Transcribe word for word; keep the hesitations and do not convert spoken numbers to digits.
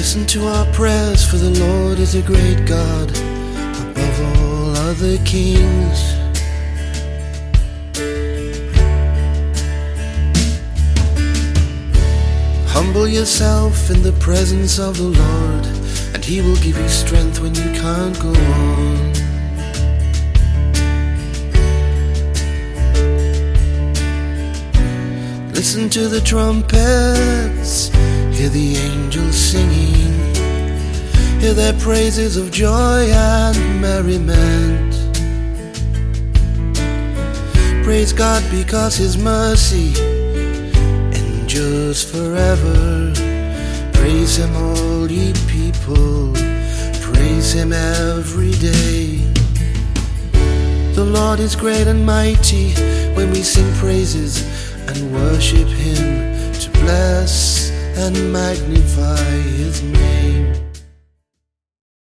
Listen to our prayers, for the Lord is a great God, above all other kings. Humble yourself in the presence of the Lord, and He will give you strength when you can't go on. Listen to the trumpets, hear the angels singing, hear their praises of joy and merriment. Praise God because His mercy endures forever. Praise Him, all ye people, praise Him every day. The Lord is great and mighty when we sing praises and worship Him, to bless and magnify His name.